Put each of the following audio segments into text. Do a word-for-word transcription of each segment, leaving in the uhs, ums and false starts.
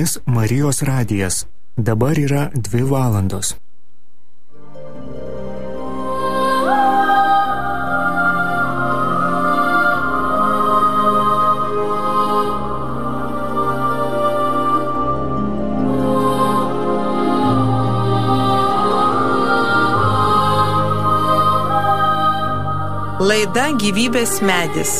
jumis Marijos radijas. Dabar yra dvi valandos. Laida Gyvybės medis.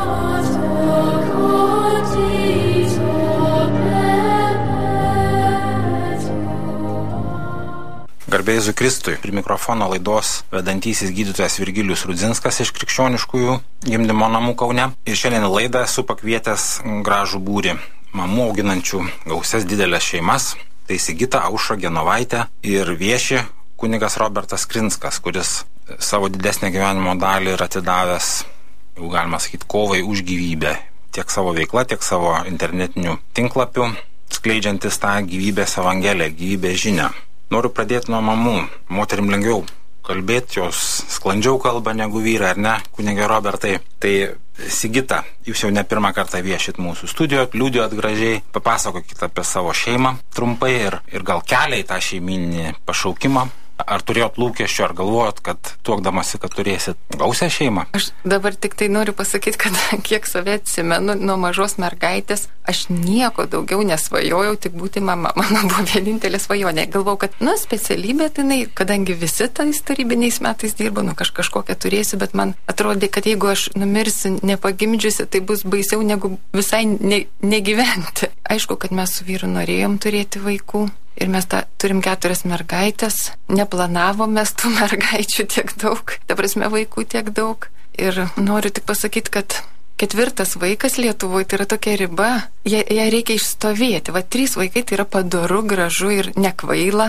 Garbė Jėzui Kristui. Prie mikrofono laidos vedantysis gydytojas Virgilijus Rudzinskas iš Krikščioniškųjų gimdymo namų Kaune. Ir šiandien laidą esu pakvietęs gražų būrį mamų auginančių gausias didelės šeimas. Tai Sigita, Aušra, Genovaitė ir vieši kunigas Robertas Krinskas, kuris savo didesnę gyvenimo dalį yra atidavęs, jau galima sakyti, kovai už gyvybę. Tiek savo veikla, tiek savo internetinių tinklapių, skleidžiantis tą gyvybės evangeliją, gyvybės žinią. Noriu pradėti nuo mamų. Moterim lengviau kalbėti, jos sklandžiau kalba negu vyrai, ar ne, kunigė Robertai? Tai Sigita, jūs jau ne pirmą kartą viešit mūsų studijoje, liudijot gražiai, papasakokit apie savo šeimą trumpai ir, ir gal kelią į tą šeiminį pašaukimą. Ar turėjot lūkesčių, ar galvojot, kad tuokdamasi, kad turėsit gausią šeimą? Aš dabar tik tai noriu pasakyti, kad kiek save atsimenu nuo mažos mergaitės, aš nieko daugiau nesvajojau, tik būti mama. Mano buvo vienintelė svajonė. Galvojau, kad, nu, specialybė, tai, kadangi visi tais tarybiniais metais dirbo, nu, kaž, kažkokią turėsiu, bet man atrodė, kad jeigu aš numirsiu nepagimdžiusi, tai bus baisiau negu visai ne, negyventi. Aišku, kad mes su vyru norėjom turėti vaikų. Ir mes ta, turim keturias mergaitės, neplanavom mes tų mergaičių tiek daug, ta prasme vaikų tiek daug. Ir noriu tik pasakyti, kad ketvirtas vaikas Lietuvoje tai yra tokia riba, ją, ją reikia išstovėti. Va, trys vaikai tai yra padoru, gražu ir nekvaila.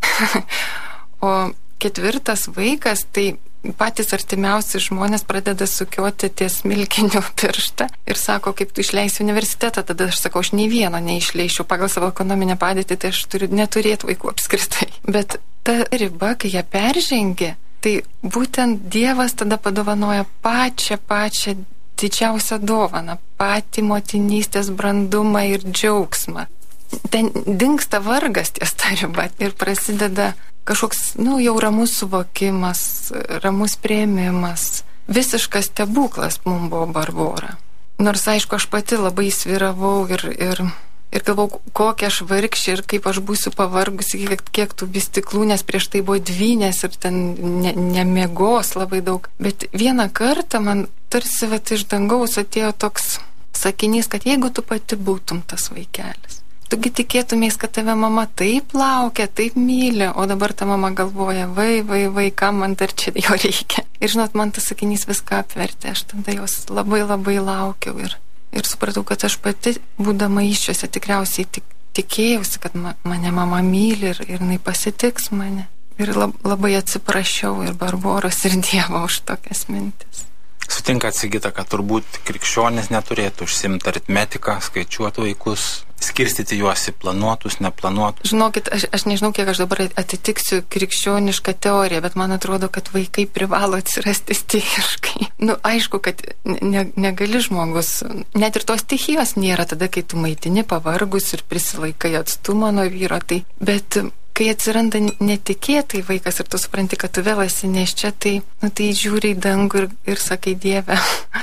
O ketvirtas vaikas tai patys artimiausi žmonės pradeda sukioti ties smilkiniu pirštą ir sako, kaip tu išleisi universitetą, tada aš sakau, aš nei vieno neišleišiu pagal savo ekonominę padėtį, tai aš turiu neturėti vaikų apskritai. Bet ta riba, kai ją peržengi, tai būtent Dievas tada padovanoja pačią, pačią didžiausią dovaną, patį motinystės brandumą ir džiaugsmą. Ten dingsta vargas ties ta riba ir prasideda kažkoks, nu, jau ramus suvokimas, ramus priėmimas. Visiškas stebuklas mums buvo Barbora. Nors, aišku, aš pati labai sviravau ir, ir, ir galvau, kokia aš vargšė ir kaip aš būsiu pavargusi, kiek, kiek tų bistiklų, nes prieš tai buvo dvynės ir ten ne, nemiegos labai daug. Bet vieną kartą man tarsi vat, iš dangaus atėjo toks sakinys, kad jeigu tu pati būtum tas vaikelis, tugi tikėtumės, kad tave mama taip laukia, taip myli, o dabar ta mama galvoja, vai, vai, vai, kam man dar čia jo reikia. Ir žinot, man tas sakinys viską apvertė, aš tada jos labai labai laukiau ir, ir supratau, kad aš pati, būdama iščiuose, tikriausiai tik, tikėjausi, kad ma, mane mama myli ir, ir jinai pasitiks mane. Ir lab, labai atsiprašiau ir Barboros ir Dievo už tokias mintis. Sutinkat, Sigita, kad turbūt krikščionis neturėtų užsimti aritmetiką, skaičiuoti vaikus, skirstyti juos į planuotus, neplanuotus. Žinokit, aš, aš nežinau, kiek aš dabar atitiksiu krikščionišką teoriją, bet man atrodo, kad vaikai privalo atsirasti stichiškai. Nu, aišku, kad ne, negali žmogus, net ir tos stichijos nėra tada, kai tu maitini pavargus ir prisilaikai atstumą nuo vyro, tai, bet kai atsiranda netikėtai vaikas ir tu supranti, kad tu vėl esi neščia, tai, nu, tai žiūri į dangų ir, ir sakai, Dieve,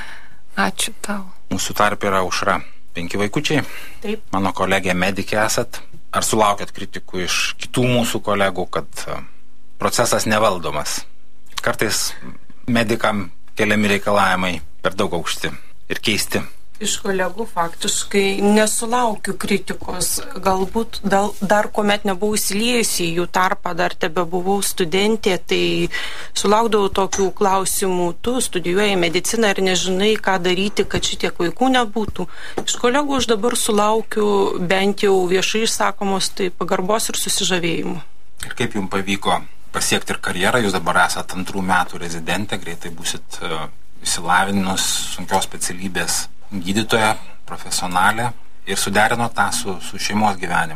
ačiū tau. Mūsų tarp yra Aušra. Penki vaikučiai. Taip. Mano kolegė medikė esat. Ar sulaukėt kritikų iš kitų mūsų kolegų, kad procesas nevaldomas? Kartais medikam keliami reikalavimai per daug aukšti ir keisti. Iš kolegų faktiškai nesulaukiu kritikos. Galbūt dar, dar kuomet nebuvau įsiliejusi į jų tarpą, dar tebe buvau studentė, tai sulaukdavau tokių klausimų, tu studijuoji mediciną ir nežinai, ką daryti, kad šitiek vaikų nebūtų. Iš kolegų aš dabar sulaukiu bent jau viešai išsakomos tai pagarbos ir susižavėjimų. Ir kaip jums pavyko pasiekti ir karjerą? Jūs dabar esate antrų metų rezidentė, greitai būsit uh, išsilavinus sunkios specialybės gydytoja, profesionalė ir suderino tą su, su šeimos gyvenimu.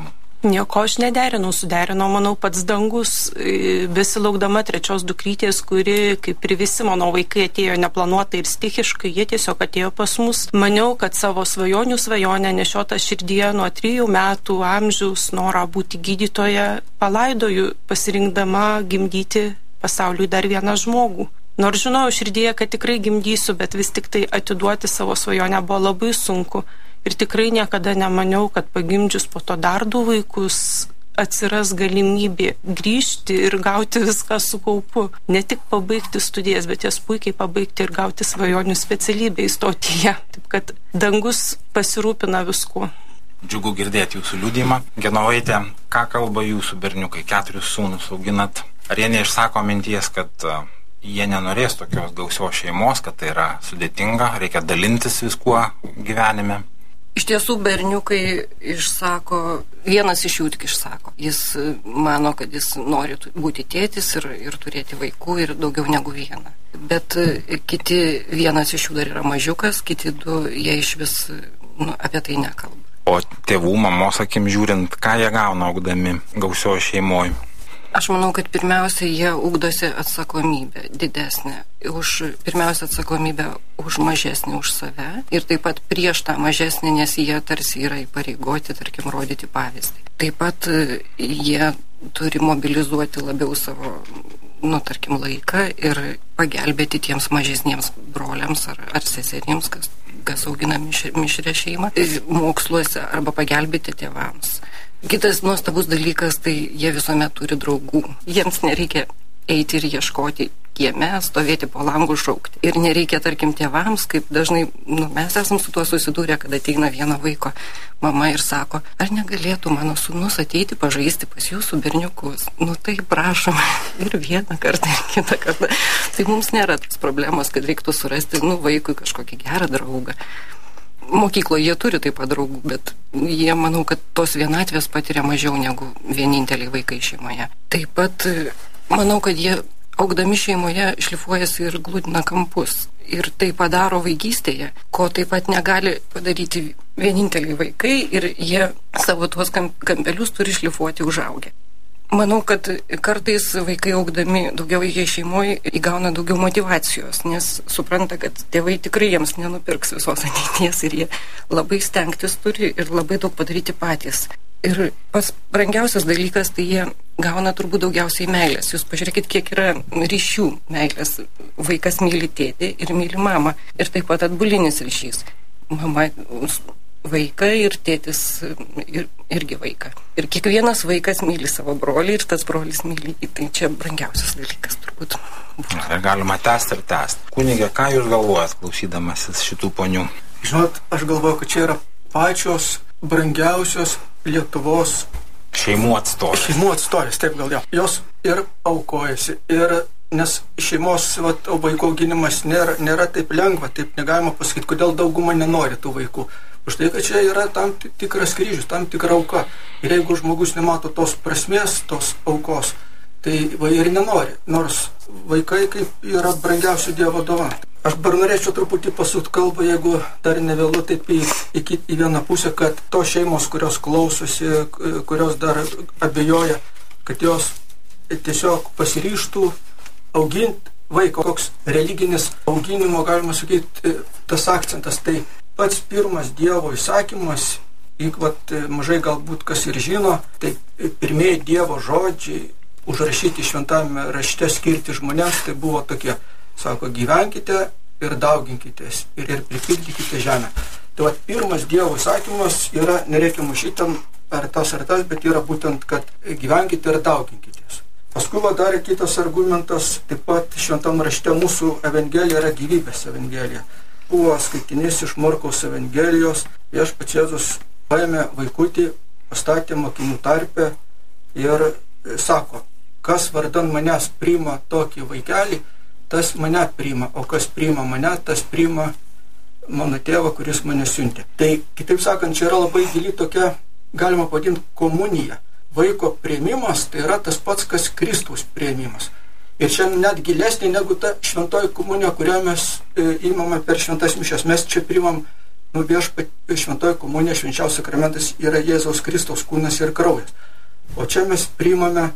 Nieko aš nederinau, suderinau, manau, pats dangus, besilaukdama trečios dukrytės, kuri, kaip ir visi mano vaikai, atėjo neplanuotai ir stichiškai, jie tiesiog atėjo pas mus. Maniau, kad savo svajonių svajonę nešiotą širdyje nuo trijų metų amžiaus norą būti gydytoja palaidoju, pasirinkdama gimdyti pasauliui dar vieną žmogų. Nors žinojau širdyje, kad tikrai gimdysiu, bet vis tik tai atiduoti savo svajonę buvo labai sunku. Ir tikrai niekada nemaniau, kad pagimdžius po to dar du vaikus atsiras galimybė grįžti ir gauti viską su kaupu. Ne tik pabaigti studijas, bet jas puikiai pabaigti ir gauti svajonių specialybę įstoti ją. Taip kad dangus pasirūpina viskuo. Džiugu girdėti jūsų liudijimą. Genovaitė, ką kalba jūsų berniukai? Keturis sūnus auginat. Ar jie neišsako minties, kad uh, jie nenorės tokios gausios šeimos, kad tai yra sudėtinga, reikia dalintis viskuo gyvenime? Iš tiesų, berniukai išsako, vienas iš jų tik išsako. Jis mano, kad jis nori būti tėtis ir, ir turėti vaikų ir daugiau negu vieną. Bet kiti, vienas iš jų dar yra mažiukas, kiti du, jie iš vis nu, apie tai nekalba. O tėvų, mamos akim žiūrint, ką jie gauna augdami gausioje šeimoje? Aš manau, kad pirmiausia, jie ugdosi atsakomybę didesnę. Už, pirmiausia, atsakomybę už mažesnį už save ir taip pat prieš tą mažesnį, nes jie tarsi yra įpareigoti, tarkim, rodyti pavyzdį. Taip pat jie turi mobilizuoti labiau savo, nu, tarkim, laiką ir pagelbėti tiems mažesniems broliams ar, ar seserims, kas, kas augina mišrią šeimą, moksluose arba pagelbėti tėvams. Kitas nuostabus dalykas, tai jie visuomet turi draugų. Jiems nereikia eiti ir ieškoti kieme, stovėti po langų šaukti. Ir nereikia, tarkim, tėvams, kaip dažnai, nu, mes esam su tuo susidūrę, kad ateina vieno vaiko mama ir sako, ar negalėtų mano sūnus ateiti pažaisti pas jūsų berniukus. Nu tai prašom, ir vieną kartą, ir kitą kartą. Tai mums nėra tas problemos, kad reiktų surasti, nu, vaikui kažkokį gerą draugą. Mokykloje jie turi taip pat draugų, bet jie, manau, kad tos vienatvės patiria mažiau negu vieninteliai vaikai šeimoje. Taip pat manau, kad jie augdami šeimoje šlifuojasi ir gludina kampus. Ir tai padaro vaikystėje, ko taip pat negali padaryti vieninteliai vaikai ir jie savo tuos kampelius turi šlifuoti užaugę. Manau, kad kartais vaikai augdami daugiavaikėje šeimoje įgauna daugiau motyvacijos, nes supranta, kad tėvai tikrai jiems nenupirks visos ateities ir jie labai stengtis turi ir labai daug padaryti patys. Ir pats brangiausias dalykas, tai jie gauna turbūt daugiausiai meilės. Jūs pažiūrėkit, kiek yra ryšių meilės. Vaikas myli tėtį ir myli mamą. Ir taip pat atbulinis ryšys. Mama vaiką ir tėtis ir, irgi vaiką. Ir kiekvienas vaikas myli savo brolį ir tas brolis myli. Tai čia brangiausias dalykas turbūt. Ir galima tęsti ir tęsti. Kunigė, ką jūs galvojat, klausydamasis šitų ponių? Žinot, aš galvoju, kad čia yra pačios brangiausios Lietuvos šeimų atstovės. Šeimų atstovės, taip gal jau. Jos ir aukojasi. Ir nes šeimos vat, vaiko auginimas nėra, nėra taip lengva, taip negalima pasakyti, kodėl dauguma nenori tų vaikų. Už tai, kad čia yra tam tikras kryžius, tam tikra auka. Ir jeigu žmogus nemato tos prasmės, tos aukos, tai va ir nenori. Nors vaikai kaip yra brangiausių Dievo dovana. Aš dar norėčiau truputį pasukti kalbą, jeigu dar nevėlu taip į, į, į vieną pusę, kad tos šeimos, kurios klausosi, kurios dar abejoja, kad jos tiesiog pasiryžtų auginti vaiko. Koks religinis auginimo, galima sakyti, tas akcentas. Tai pats pirmas Dievo įsakymas, vat, mažai galbūt kas ir žino, tai pirmieji Dievo žodžiai užrašyti šventame rašte skirti žmonėms, tai buvo tokie. Sako, gyvenkite ir dauginkitės ir, ir pripildykite žemę. Tai vat, pirmas Dievo įsakymas yra, nereikia mušyti ten ar tas ar tas, bet yra būtent, kad gyvenkite ir dauginkitės. Paskui va, dar kitas argumentas, taip pat šventam rašte mūsų evangelija yra gyvybės evangelija. Buvo skaitinys iš Morkaus evangelijos, viešpats Jėzus paėmė vaikutį, pastatė mokinių tarpe ir sako, kas vardan manęs priima tokį vaikelį, tas mane priima, o kas priima mane, tas priima mano tėvą, kuris mane siuntė. Tai, kitaip sakant, čia yra labai gili tokia, galima pavadinti, komunija. Vaiko priėmimas tai yra tas pats, kas Kristaus priėmimas. Ir čia net gilesnė negu ta šventoji komunija, kurią mes e, įmame per šventas mišias. Mes čia priimam nu, viešpat, šventoji komunija, švenčiausias sakramentas yra Jėzaus Kristaus kūnas ir kraujas. O čia mes priimame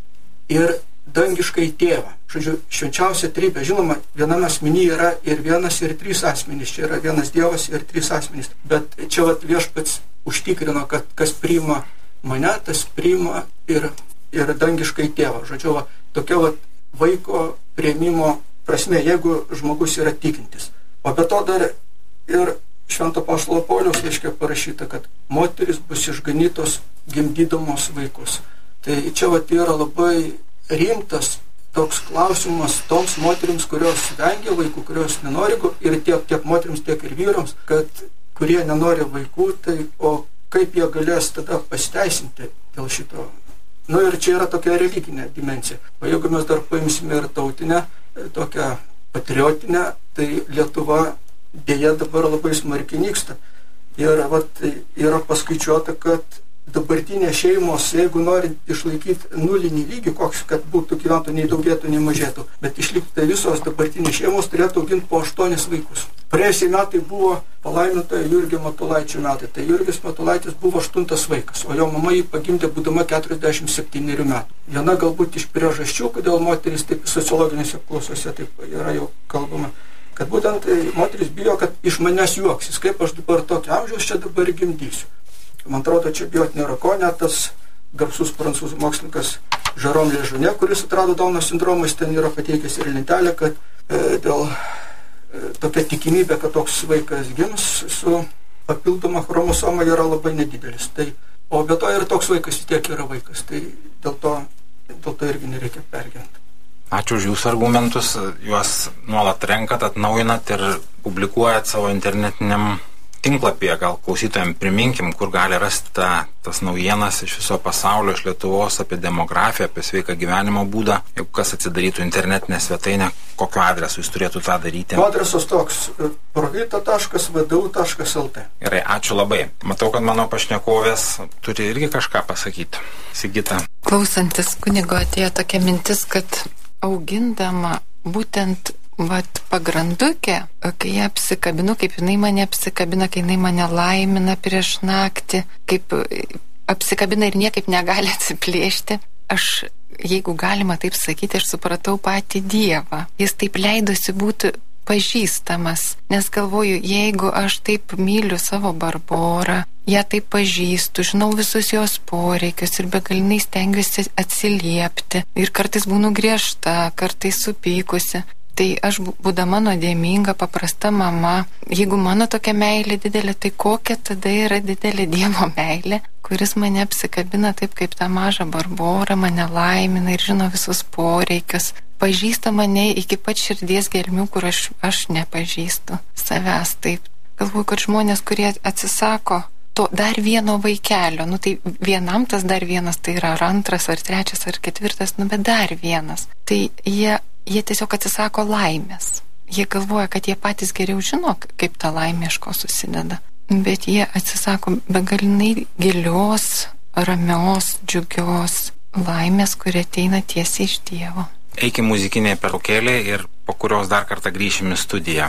ir dangiškai tėvą. Žodžiu, švenčiausia trybė. Žinoma, viename asmenyje yra ir vienas, ir trys asmenys. Čia yra vienas Dievas ir trys asmenys. Bet čia vat, viešpats užtikrino, kad kas priima mane, tas priima ir, ir dangiškai tėvą. Žodžiu, va, tokia vat, vaiko priėmimo prasme, jeigu žmogus yra tikintis. O be to dar ir Švento Apaštalo Pauliaus laiške parašyta, kad moteris bus išganytos gimdydamos vaikus. Tai čia vat, yra labai rimtas toks klausimas toms moterims, kurios vengia vaikų, kurios nenori, ir tiek, tiek moterims, tiek ir vyrams, kad kurie nenori vaikų, tai o kaip jie galės tada pasiteisinti dėl šito. Nu ir čia yra tokia religinė dimensija. O jeigu mes dar paimsime ir tautinę, tokią patriotinę, tai Lietuva dėja dabar labai smarkiai nyksta. Ir vat, yra paskaičiuota, kad dabartinės šeimos, jeigu norint išlaikyti nulinį lygį, koks, kad būtų gyventojų nei daugėtų, nei mažėtų, bet išlikti, tai visos dabartinės šeimos turėtų auginti po aštuonis vaikus. Praėjusiai metai buvo palaiminta Jurgio Matulaičio metai. Tai Jurgis Matulaitis buvo aštuntas vaikas, o jo mama jį pagimdė būdama keturiasdešimt septynerių metų. Viena galbūt iš priežasčių, kodėl moteris taip sociologinėse apklausose taip yra jau kalbama, kad būtent moteris bijo, kad iš manęs juoksis, kaip aš dabar tokio amžiaus čia dabar gimdysiu. Man atrodo, čia bijot nėra ko, net tas garsus prancūzų mokslininkas Jérôme Lejeune, kuris atrado Dauno sindromą, jis ten yra pateikęs ir lentelę, kad e, dėl e, tokia tikimybė, kad toks vaikas gims su papildoma chromosoma yra labai nedidelis. Tai, o be to ir toks vaikas vis tiek yra vaikas, tai dėl to, dėl to irgi nereikia pergyventi. Ačiū už jūsų argumentus, juos nuolat renkat, atnaujinat ir publikuojat savo internetiniam tinklapyje. Gal klausytojams priminkim, kur gali rasti ta, tas naujienas iš viso pasaulio, iš Lietuvos apie demografiją, apie sveiką gyvenimo būdą. Jeigu kas atsidarytų internetinę svetainę, kokiu adresu jis turėtų tą daryti? Adresas toks provita taškas v d u taškas l t. Gerai, ačiū labai. Matau, kad mano pašnekovės turi irgi kažką pasakyti. Sigita. Klausantis kunigo atėjo tokia mintis, kad augindama būtent vat pagrandukė, kai ją apsikabinu, kaip jinai mane apsikabina, kai jinai mane laimina prieš naktį, kaip apsikabina ir niekaip negali atsiplėšti. Aš, jeigu galima taip sakyti, aš supratau patį Dievą. Jis taip leidosi būti pažįstamas, nes galvoju, jeigu aš taip myliu savo Barborą, ją taip pažįstu, žinau visus jos poreikius ir begalinai stengiuosi atsiliepti ir kartais būnu griežta, kartais supykusi. Tai aš, būdama nuodėminga, paprasta mama, jeigu mano tokia meilė didelė, tai kokia tada yra didelė Dievo meilė, kuris mane apsikabina taip, kaip tą mažą Barborą, mane laimina ir žino visus poreikius, pažįsta mane iki pat širdies gelmių, kur aš, aš nepažįstu savęs. Taip, galvoju, kad žmonės, kurie atsisako to dar vieno vaikelio, nu tai vienam tas dar vienas, tai yra ar antras, ar trečias, ar ketvirtas, nu bet dar vienas, tai jie Jie tiesiog atsisako laimės. Jie galvoja, kad jie patys geriau žino, kaip ta laimė iš ko susideda. Bet jie atsisako begalinai gilios, ramios, džiugios laimės, kuri ateina tiesiai iš Dievo. Eikim muzikinė pertraukėlė ir po kurios dar kartą grįšim į studiją.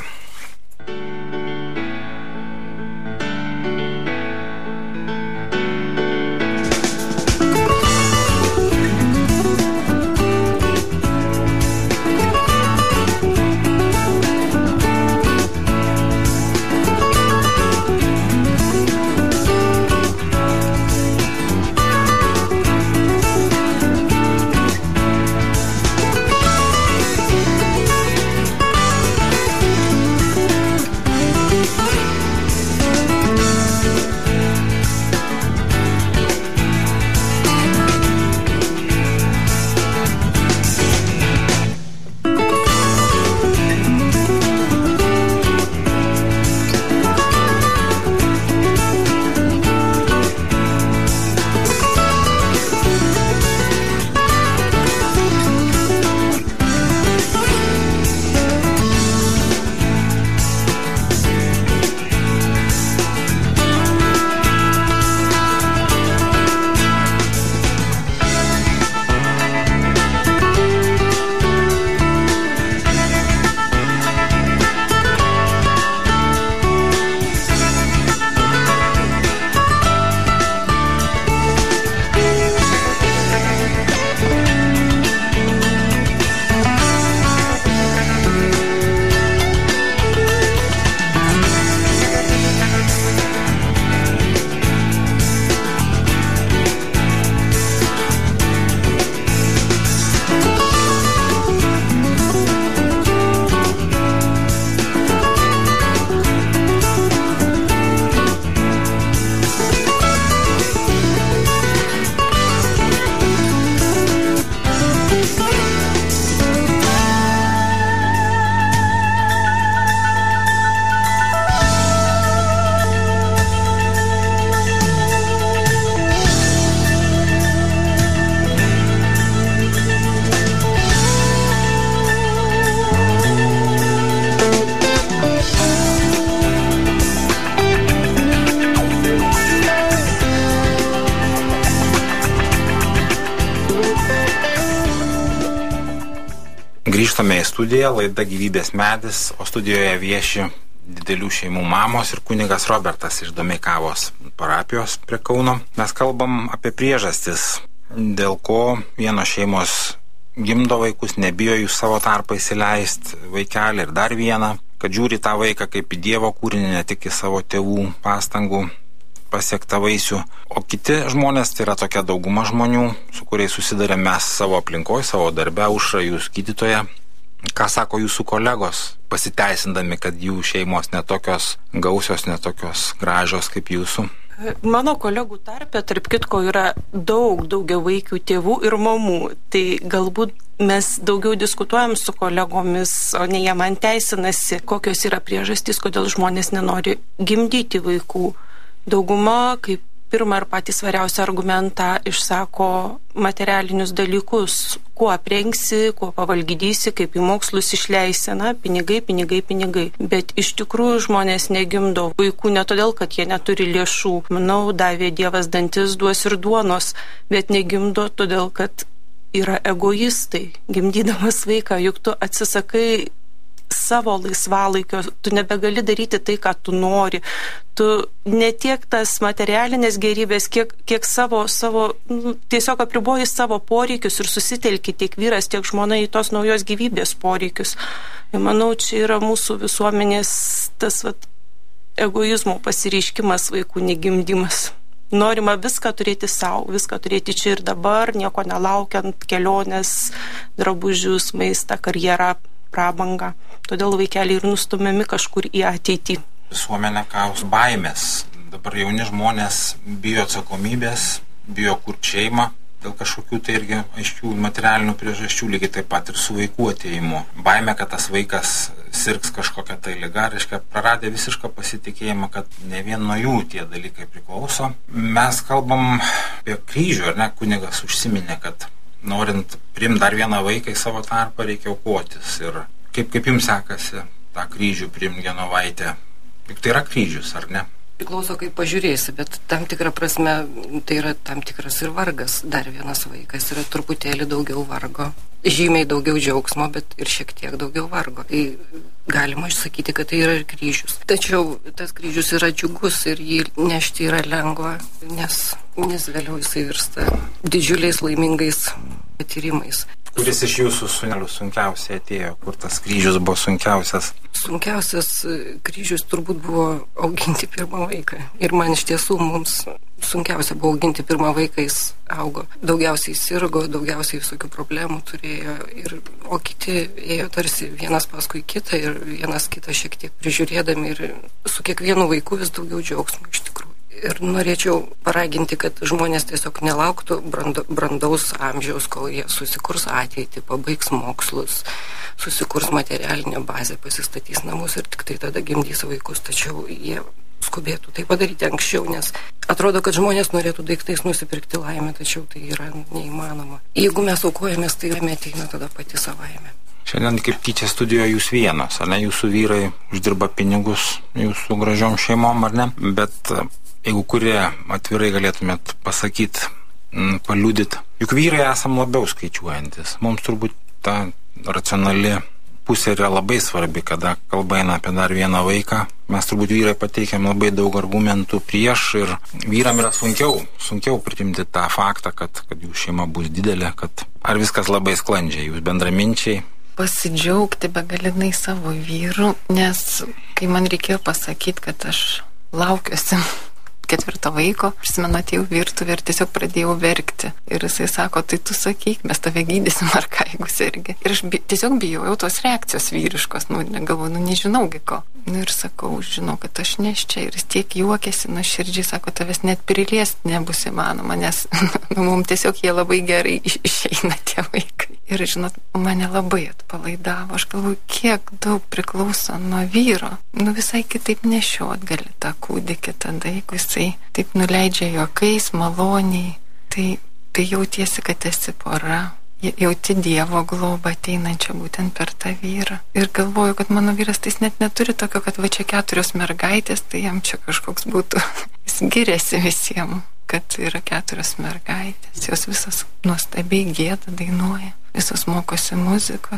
Grįžtame į studiją, laida Gyvybės medis, o studijoje vieši didelių šeimų mamos ir kunigas Robertas iš Domeikavos parapijos prie Kauno. Mes kalbam apie priežastis, dėl ko vienos šeimos gimdo vaikus, nebijo jų savo tarpą įsileisti vaikelį ir dar vieną, kad žiūri tą vaiką kaip į Dievo kūrinį, ne tik į savo tėvų pastangų pasiektą vaisių. O kiti žmonės, tai yra tokia dauguma žmonių, su kuriais susidarėm mes savo aplinkoje, savo darbe. Aušra, jūs gydytoja, ką sako jūsų kolegos, pasiteisindami, kad jų šeimos netokios gausios, netokios gražios kaip jūsų? Mano kolegų tarpe, tarp kitko, yra daug daugiau vaikių tėvų ir mamų. Tai galbūt mes daugiau diskutuojam su kolegomis, o ne jie man teisinasi, kokios yra priežastys, kodėl žmonės nenori gimdyti vaikų. Dauguma, kaip pirmą ir patį svariausią argumentą, išsako materialinius dalykus, kuo aprengsi, kuo pavalgydysi, kaip į mokslus išleisi, na, pinigai, pinigai, pinigai. Bet iš tikrųjų žmonės negimdo vaikų ne todėl, kad jie neturi lėšų. Manau, davė Dievas dantis, duos ir duonos, bet negimdo todėl, kad yra egoistai. Gimdydamas vaiką, juk tu atsisakai savo laisvalaikio, tu nebegali daryti tai, ką tu nori. Tu ne tiek tas materialinės gerybės, kiek, kiek savo, savo nu, tiesiog apriboji savo poreikius ir susitelki tiek vyras, tiek žmona į tos naujos gyvybės poreikius. Ir manau, čia yra mūsų visuomenės tas vat, egoizmo pasireiškimas, vaikų negimdymas. Norima viską turėti savo, viską turėti čia ir dabar, nieko nelaukiant, kelionės, drabužius, maistą, karjerą, prabangą. Todėl vaikeliai ir nustumiami kažkur į ateitį. Visuomenė kaus baimės. Dabar jauni žmonės bijo atsakomybės, bijo kurt šeimą dėl kažkokių tai irgi aiškių materialinių priežasčių, lygiai taip pat ir su vaikų atėjimu. Baimė, kad tas vaikas sirgs kažkokią tai ligą, reiškia praradę visišką pasitikėjimą, kad ne vien nuo jų tie dalykai priklauso. Mes kalbam apie kryžių, ar ne, kunigas užsiminė, kad norint priimti dar vieną vaiką į savo tarpą, reikia aukotis. Ir kaip, kaip jums sekasi tą kryžių priimti Genovaitę? Juk tai yra kryžius, ar ne? Priklauso, kaip pažiūrėsi, bet tam tikrą prasme tai yra tam tikras ir vargas. Dar vienas vaikas yra truputėlį daugiau vargo. Žymiai daugiau džiaugsmo, bet ir šiek tiek daugiau vargo. Tai galima išsakyti, kad tai yra ir kryžius. Tačiau tas kryžius yra džiugus ir jį nešti yra lengva, nes, nes vėliau jisai virsta didžiuliais laimingais patyrimais. Kuris iš jūsų sūnelių sunkiausiai atėjo, kur tas kryžius buvo sunkiausias? Sunkiausias kryžius turbūt buvo auginti pirmą vaiką. Ir man iš tiesų mums sunkiausia buvo auginti pirmą vaiką, jis augo. Daugiausiai sirgo, daugiausiai visokių problemų turėjo, ir, o kiti ėjo tarsi vienas paskui kitą ir vienas kitą šiek tiek prižiūrėdami, ir su kiekvienu vaiku vis daugiau džiaugsmo iš tikrųjų. Ir norėčiau paraginti, kad žmonės tiesiog nelauktų brando, brandaus amžiaus, kol jie susikurs ateitį, pabaigs mokslus, susikurs materialinę bazę, pasistatys namus ir tik tai tada gimdys vaikus. Tačiau jie skubėtų tai padaryti anksčiau, nes atrodo, kad žmonės norėtų daiktais nusipirkti laimę, tačiau tai yra neįmanoma. Jeigu mes aukojamės, tai laimė ateina tada pati savaime. Šiandien kaip tyčia studijoje jūs vienos, ar ne? Jūsų vyrai uždirba pinigus jūsų gražiom šeimom, ar ne? Bet jeigu kurie atvirai galėtumėt pasakyti, paliudyti, juk vyrai esam labiau skaičiuojantis. Mums turbūt ta racionali pusė yra labai svarbi, kada kalba eina apie dar vieną vaiką. Mes turbūt vyrai pateikiam labai daug argumentų prieš, ir vyram yra sunkiau, sunkiau priimti tą faktą, kad, kad jų šeima bus didelė, kad ar viskas labai sklandžiai, jūs bendraminčiai. Pasidžiaugti begalinai savo vyru, nes kai man reikėjo pasakyti, kad aš laukiuosi ketvirto vaiko, prisimenu, atėjau virtuvę ir tiesiog pradėjau verkti. Ir jisai sako, tai tu sakyk, mes tave gydysim ar ką, jeigu sergi. Ir aš bi- tiesiog bijojau tos reakcijos vyriškos, nu, galvoju, nu, nežinaugi ko. Nu, ir sakau, žinau, kad aš neš čia. Ir jis tiek juokėsi, nuoširdžiai sako, tavęs net priliesti nebus įmanoma, nes nu, mums tiesiog jie labai gerai iš- išeina tie vaikai. Ir, žinot, mane labai atpalaidavo. Aš galvoju, kiek daug priklauso nuo vyro. Nu, visai kitaip nešiot gali tą kūdikį tada, jeigu jisai taip nuleidžia juokais, maloniai. Tai, tai jautiesi, kad esi pora. Jauti Dievo globą ateinančią būtent per tą vyrą. Ir galvoju, kad mano vyras tais net neturi tokio, kad va čia keturios mergaitės, tai jam čia kažkoks būtų. Jis giriasi visiems, kad yra keturios mergaitės. Jos visos nuostabiai gieda, dainuoja. Visos mokosi muzikos.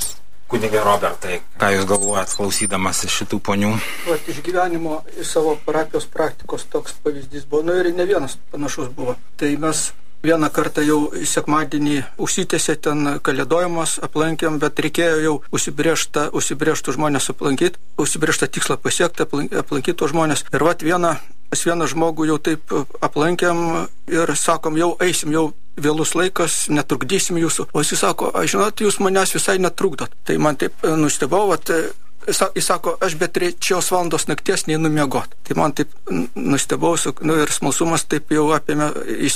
Kunige Robertai, ką jūs galvojat klausydamas iš šitų ponių? Vat iš gyvenimo, iš savo parapijos praktikos toks pavyzdys buvo, nu ir ne vienas panašus buvo. Tai mes vieną kartą jau sekmadienį užsitęsė ten kalėdojimas, aplankėm, bet reikėjo jau užsibrėžtą, užsibrėžtų žmonės aplankyti, užsibrėžtą tikslą pasiekti, aplankyti tos žmonės. Ir vat vieną, pas vieną žmogų jau taip aplankėm ir sakom, jau eisim, jau vėlus laikas, netrukdysim jūsų. O jis sako, aš žinot, jūs manęs visai netrukdot. Tai man taip nustebau, vat, jis sako, aš be trečios valandos nakties neinu miegot. Tai man taip nustebau, nu, ir smalsumas taip jau apėmė,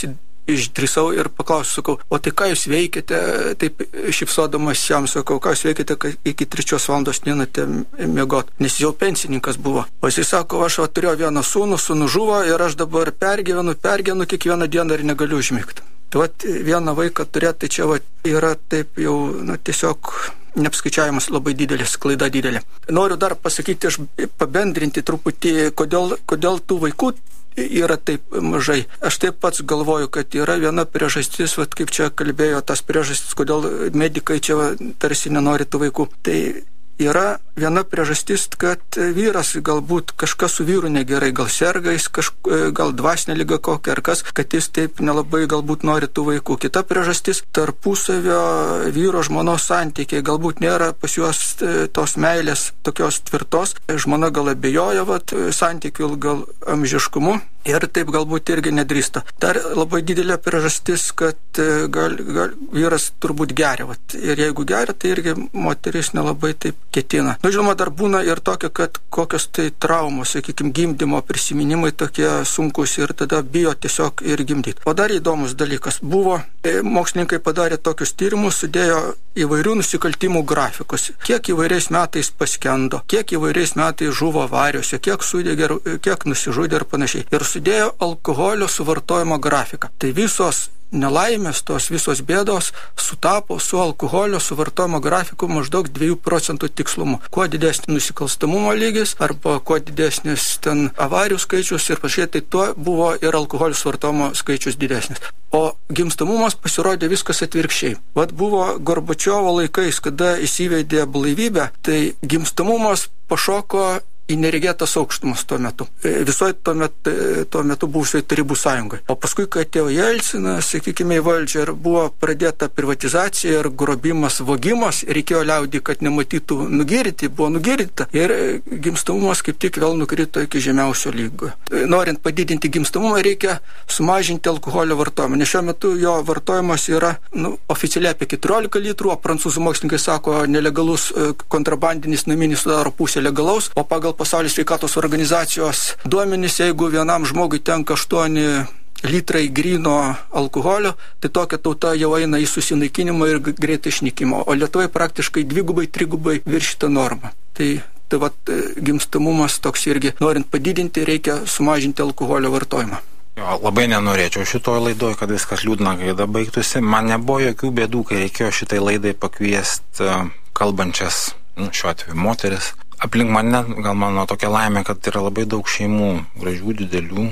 išdrįsau ir paklausiu, sakau, o tai ką jūs veikite, taip šypsodamas jam, sakau, ką jūs veikite, kai iki trečios valandos neinate miegot, nes jau pensininkas buvo. O jis sako, aš turėjau vieną sūnų, sūnų žuvo ir aš dabar pergyvenu, pergyvenu kiekvieną dieną ir negaliu užmigti. Tai vat vieną vaiką turėti, tai čia vat yra taip jau, na, tiesiog neapskaičiavimas labai didelis, klaida didelė. Noriu dar pasakyti, aš pabendrinti truputį, kodėl, kodėl tų vaikų yra taip mažai. Aš taip pats galvoju, kad yra viena priežastis, vat kaip čia kalbėjo tas priežastis, kodėl medikai čia va, tarsi nenori tų vaikų. Tai yra viena priežastis, kad vyras galbūt kažkas su vyru negerai, gal sergais, kažk, gal dvasinė liga kokia ar kas, kad jis taip nelabai galbūt nori tų vaikų. Kita priežastis - tarpusavio vyro žmonos santykiai. Galbūt nėra pas juos tos meilės tokios tvirtos. Žmona gal abejoja vat, santykių gal amžiškumu ir taip galbūt irgi nedrįsta. Dar labai didelė priežastis, kad gal, gal vyras turbūt geria. Vat, ir jeigu geria, tai irgi moteris nelabai taip ketina. Nu, žinoma, dar būna ir tokia, kad kokios tai traumos, sakykime, gimdymo prisiminimai tokie sunkus ir tada bijo tiesiog ir gimdyti. O dar įdomus dalykas buvo, mokslininkai padarė tokius tyrimus, sudėjo įvairių nusikaltimų grafikus, kiek įvairiais metais paskendo, kiek įvairiais metais žuvo avarijose, kiek sudegė, kiek nusižudė ir panašiai. Ir sudėjo alkoholio suvartojimo grafiką. Tai visos nelaimės, tos visos bėdos sutapo su alkoholio suvartojimo grafiku maždaug dviejų procentų tikslumu. Kuo didesnis nusikalstamumo lygis arba kuo didesnis ten avarijų skaičius ir pašiai, tai tuo buvo ir alkoholio suvartojimo skaičius didesnis. O gimstamumas pasirodė viskas atvirkščiai. Vat buvo Gorbačiovo laikais, kada įsivedė blaivybę, tai gimstamumas pašoko į neregėtas aukštumas tuo metu. Visoje tuo metu, tuo metu buvusioje Tarybų sąjungoje. O paskui, kai atėjo Jelcinas, sakykime, į valdžią ir buvo pradėta privatizacija ir grobimas, vogimas, reikėjo liaudį, kad nematytų nugirti, buvo nugirta ir gimstamumas kaip tik vėl nukrito iki žemiausio lygio. Norint padidinti gimstamumą, reikia sumažinti alkoholio vartojimą, nes šiuo metu jo vartojimas yra nu, oficialiai apie keturiolika litrų, o prancūzų mokslininkai sako, nelegalus kontrabandinis naminis sudaro pusę legalaus, o pagal Pasaulio sveikatos organizacijos duomenys, jeigu vienam žmogui tenka aštuoni litrai gryno alkoholio, tai tokia tauta jau eina į susinaikinimą ir greitai išnykimą, o Lietuvoje praktiškai dvigubai, trigubai viršita norma. Tai, tai vat, gimstamumas toks irgi, norint padidinti, reikia sumažinti alkoholio vartojimą. Jo, labai nenorėčiau šitoje laidoje, kad viskas liūdna gaida baigtųsi. Man nebuvo jokių bėdų, kai reikėjo šitai laidai pakviesti kalbančias, nu, šiuo atveju moteris. Aplink mane, gal mano tokia laimė, kad yra labai daug šeimų, gražių, didelių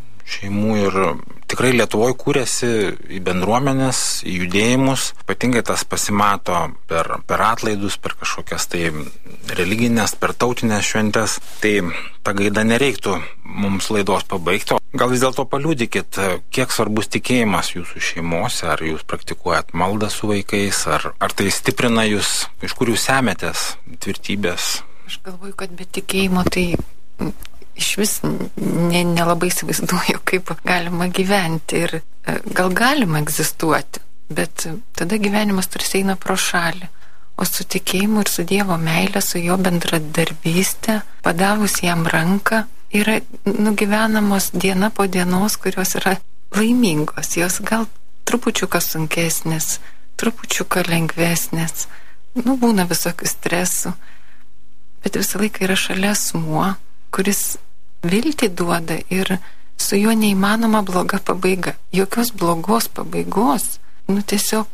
šeimų ir tikrai Lietuvoje kūrėsi į bendruomenės, į judėjimus. Ypatingai tas pasimato per, per atlaidus, per kažkokias tai religinės, per tautinės šventės. Tai tą gaidą nereiktų mums laidos pabaigti. Gal vis dėlto paliudykit, kiek svarbus tikėjimas jūsų šeimose, ar jūs praktikuojat maldą su vaikais, ar, ar tai stiprina jūs, iš kur jūs semetės tvirtybės? Aš galvoju, kad be tikėjimo tai iš vis ne, nelabai įsivaizduoju, kaip galima gyventi ir gal galima egzistuoti, bet tada gyvenimas tarsi eina pro šalį. O su tikėjimu ir su Dievo meilė, su jo bendradarbystė, padavus jam ranką, yra nugyvenamos diena po dienos, kurios yra laimingos. Jos gal trupučiuką sunkesnės, trupučiuką lengvesnės, nu būna visokių stresų. Bet visą laiką yra šalia asmuo, kuris viltį duoda ir su juo neįmanoma bloga pabaiga. Jokios blogos pabaigos, nu tiesiog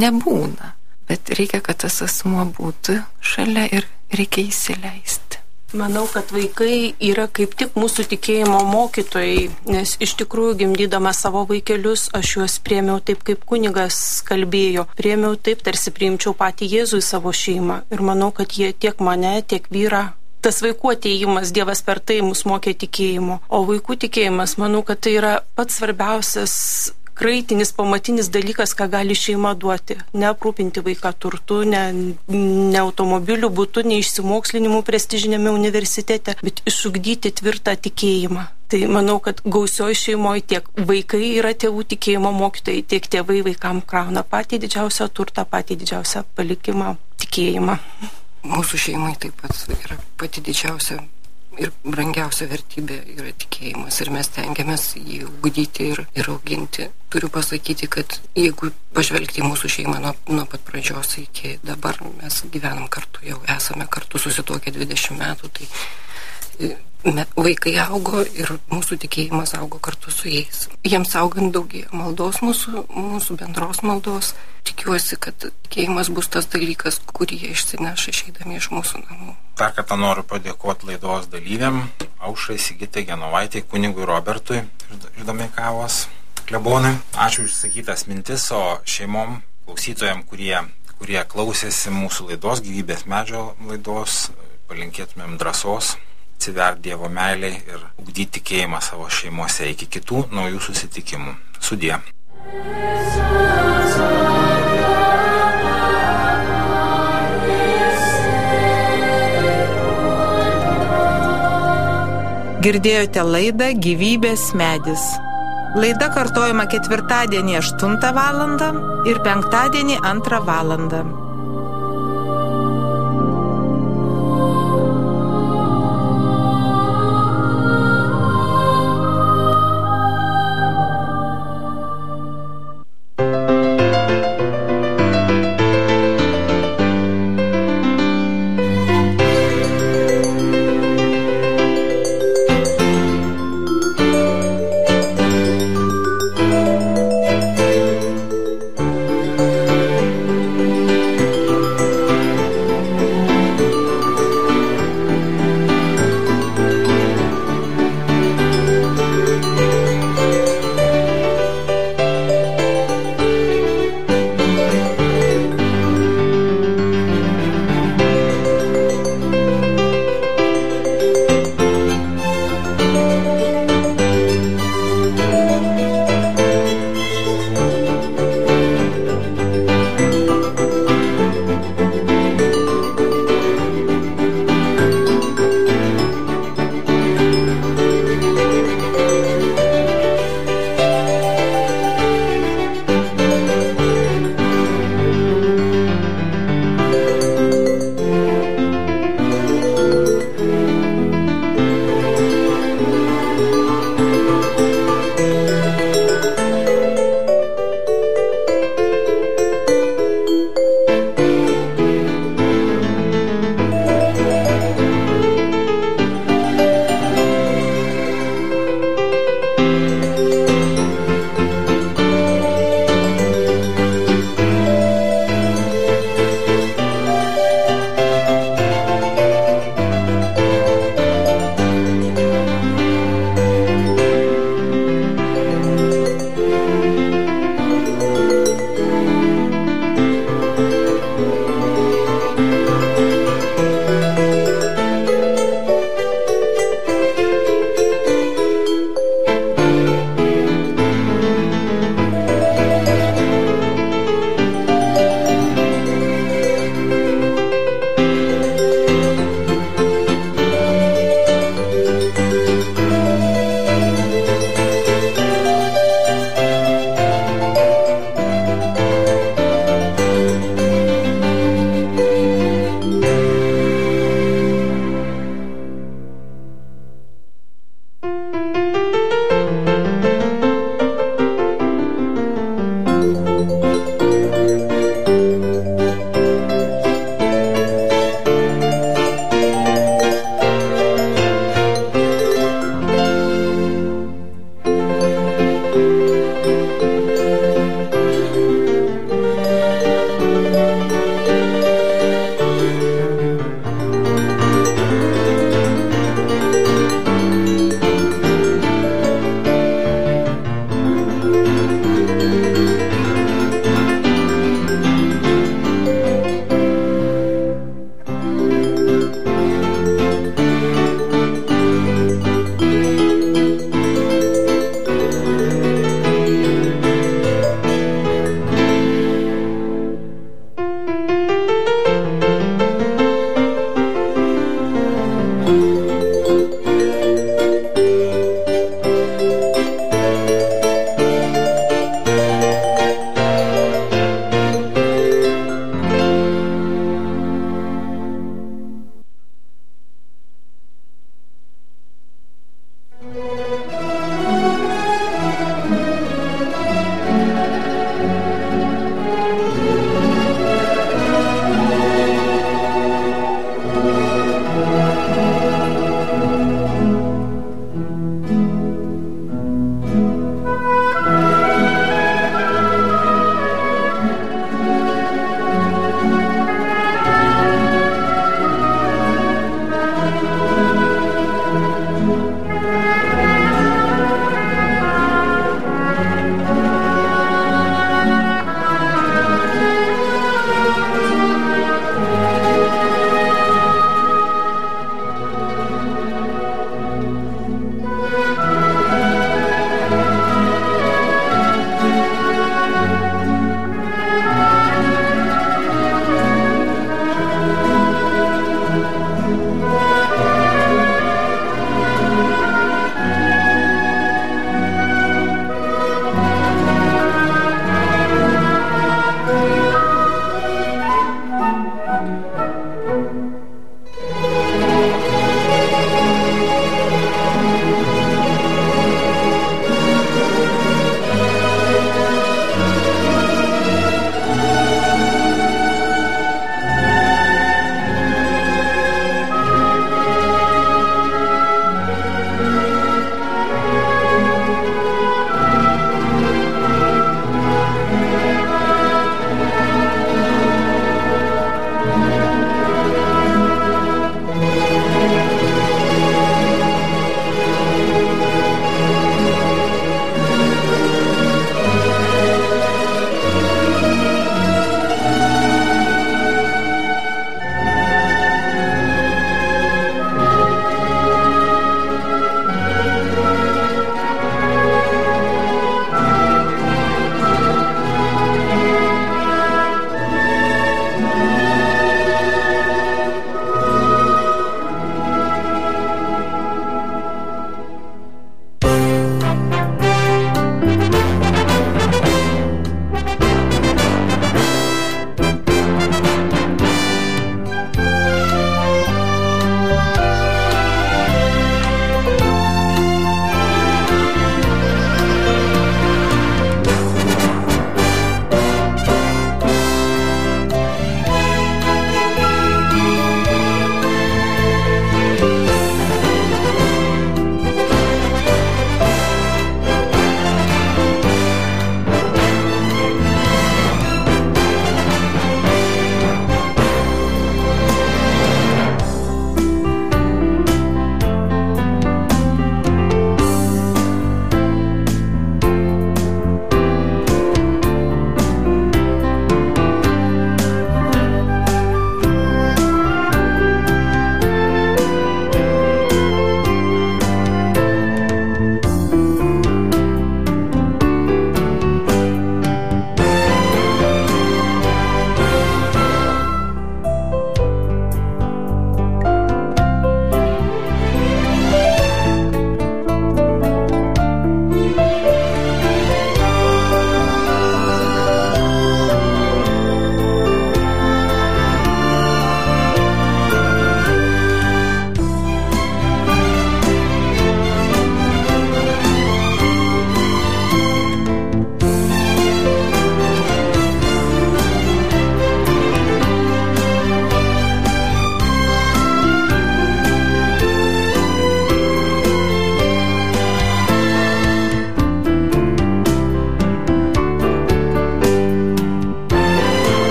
nebūna. Bet reikia, kad tas asmuo būtų šalia ir reikia įsileisti. Manau, kad vaikai yra kaip tik mūsų tikėjimo mokytojai, nes iš tikrųjų gimdydama savo vaikelius, aš juos priėmiau taip, kaip kunigas kalbėjo. Priėmiau taip, tarsi priimčiau patį Jėzų į savo šeimą. Ir manau, kad jie tiek mane, tiek vyrą. Tas vaikų atėjimas, Dievas per tai mus mokė tikėjimo. O vaikų tikėjimas, manau, kad tai yra pats svarbiausias kraitinis, pamatinis dalykas, ką gali šeima duoti. Neaprūpinti vaiką turtu, ne, ne automobilių būtų, ne išsimokslinimu prestižinėme universitete, bet išugdyti tvirtą tikėjimą. Tai manau, kad gausioj šeimoje tiek vaikai yra tėvų tikėjimo mokytojai, tiek tėvai vaikam krauna patį didžiausią turtą, patį didžiausią palikimą, tikėjimą. Mūsų šeimai taip pat yra pati didžiausia ir brangiausia vertybė yra tikėjimas ir mes tengiamės jį ugdyti ir, ir auginti. Turiu pasakyti, kad jeigu pažvelgti į mūsų šeimą nuo, nuo pat pradžios iki dabar, mes gyvenam kartu, jau esame kartu susituokę dvidešimt metų, tai vaikai augo ir mūsų tikėjimas augo kartu su jais. Jiems augant daugėja maldos, mūsų, mūsų bendros maldos. Tikiuosi, kad tikėjimas bus tas dalykas, kurį jie išsineša išeidami iš mūsų namų. Dar kartą noriu padėkoti laidos dalyviam, Aušrai, Sigitai, Genovaitei, kunigui Robertui iš Domeikavos klebonui. Ačiū už išsakytas mintis, o šeimom, klausytojam, kurie, kurie klausėsi mūsų laidos, gyvybės medžio laidos, palinkėtumėm drąsos, atsiverti Dievo meiliai ir ugdyti tikėjimą savo šeimose. Iki kitų naujų susitikimų. Sudie. Girdėjote laidą Gyvybės medis. Laida kartojama ketvirtadienį aštuntą valandą ir penktadienį antrą valandą.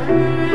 Thank you.